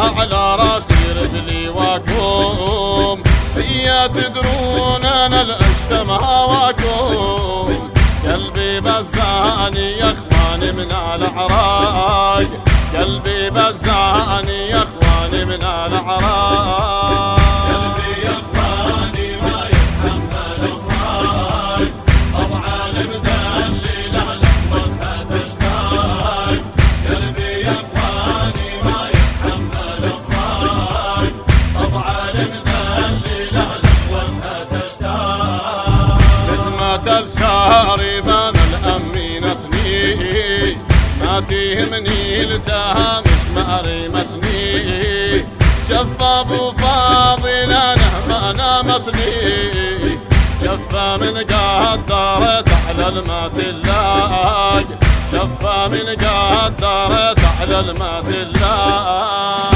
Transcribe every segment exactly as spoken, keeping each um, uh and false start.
على راسي رجلي واكم، يا تدرون انا الاشتم هواكم، قلبي بزاني يا اخواني من الاعراق، قلبي بزاني يا اخواني من الاعراق، قلبي يا اخواني ما يتحمل فراق، طبعا مدلل على وجهها تشتاق، قلبي يا اخواني ما يتحمل فراق، طبعا مدلل على وجهها تشتاق، خدمة الشارب انا الامينتني، ما تهمني لساها مش مريمتني، جفا ابو فاضل انا ما نامتني، جفا من قدرت على الماء تلاق، جفا من قدرت على الماء تلاق.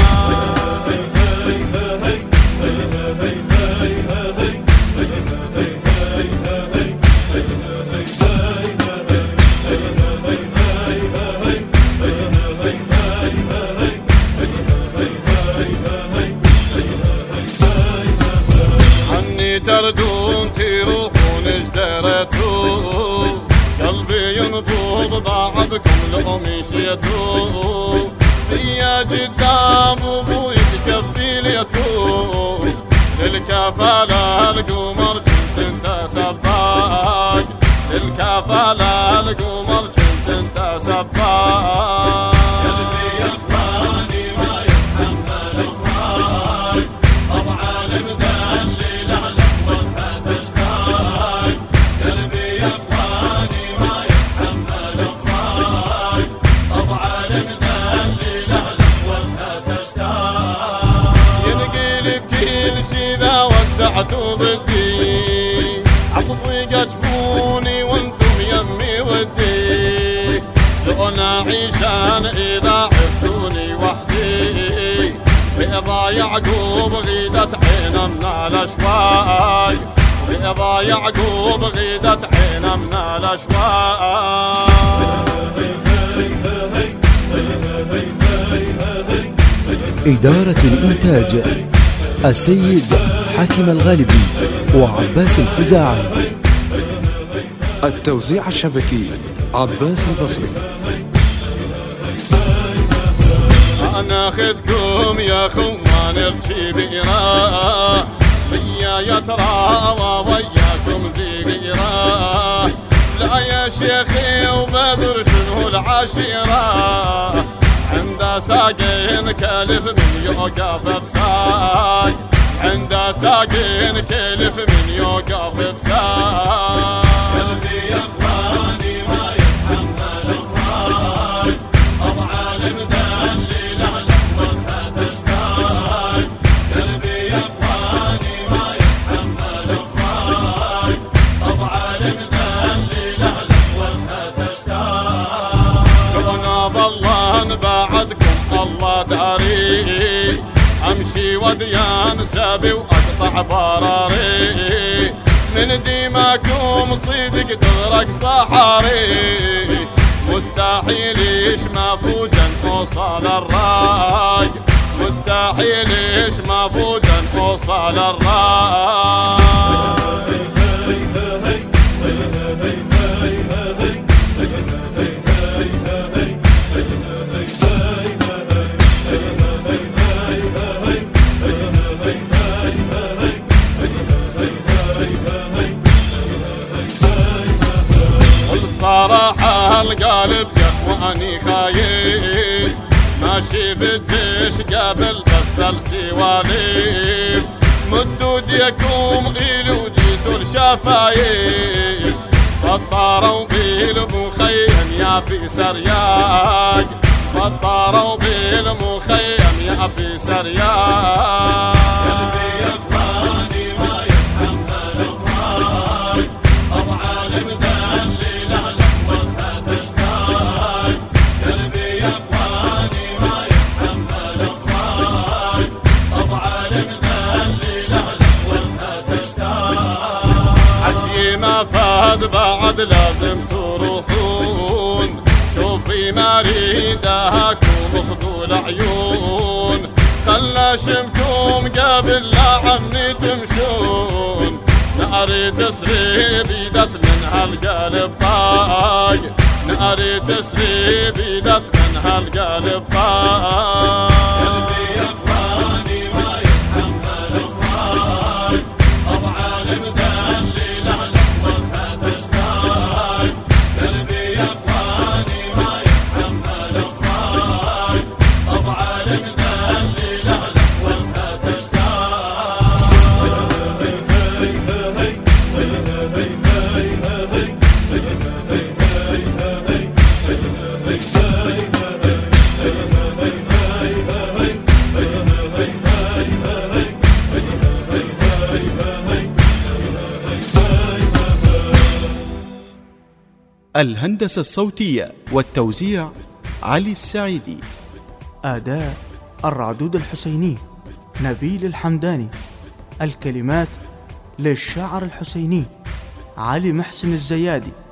تردون تروحون اشتريتوا، قلبي ينبض بعدكم لو مشيتوا، يا جدام ابوي تكفي ليتوا، للكفالة القمر كنت انت سباق، للكفالة القمر كنت انت سباق، قلبي يا اخواني ما يتحمل فراق، طبعا مدلل على وجهها تشتاق، قلبي يا اخواني ما يتحمل فراق، طبعا مدلل على وجهها تشتاق، ينقلب كل شي ذا ودعتوا ضدي، عطفي جفوني وانتم يمي ودي، شلون اعيش انا اذا عفتوني وحدي، رضا يعقوب غيدت عينه من الاشواق، رضا يعقوب غيدت عينه من الاشواق. إدارة الإنتاج السيد حاكم الغالبي وعباس الخزاعي، التوزيع الشبكي عباس البصري. أنا أخذكم يا أخوان الكبيرة، وياي تراوى وياكم زغيرة، لا يا شيخي وبدر شنو العشيرة، عند ساقين كلف من يوقف بساق، عند ساقين كلف من يوقف بساق، قلبي يا اخواني ما يتحمل فراق، طبعا مدلل على وجهها تشتاق، قلبي يا اخواني ما يتحمل فراق، طبعا مدلل على وجهها تشتاق، شلون ظلان بعدكم الله داري، امشي وديان سابي واقطع براري، من ديماكم صدق تغرق صحاري، مستحيل مفوجا اوصل الراي، مستحيل مفوجا اوصل الراي. صراحة القالب يا اخواني خايف، ماشي بالدش قابل بس بالسواليف، مدوا ديكم إلي وجيسوا الشفايف، فطاروا بالمخيم يا في سرياق، فطاروا بالمخيم يا في سرياق، قلبي يا اخواني ما يتحمل فراق، طبعا مدلل على وجهها تشتاق، قلبي يا اخواني ما يتحمل فراق، طبعا مدلل على وجهها تشتاق، حكي ما فاد بعد لازم تروحون، شوفي مريداكم خذوا العيون، خلاشمكم قبل لا عني تمشون، ناري تسري بيدت من هالقلب طاق، ناري تسري بيدت من هالقلب طاق. قلبي يا اخواني ما يتحمل فراق، ابو عالم دلي لهلك وجهه تشتاق. قلبي يا اخواني ما يتحمل فراق، ابو عالم دلي لهلك وجهه تشتاق. الهندسة الصوتية والتوزيع علي السعيدي. أداء الرعدود الحسيني نبيل الحمداني. الكلمات للشاعر الحسيني علي محسن الزيادي.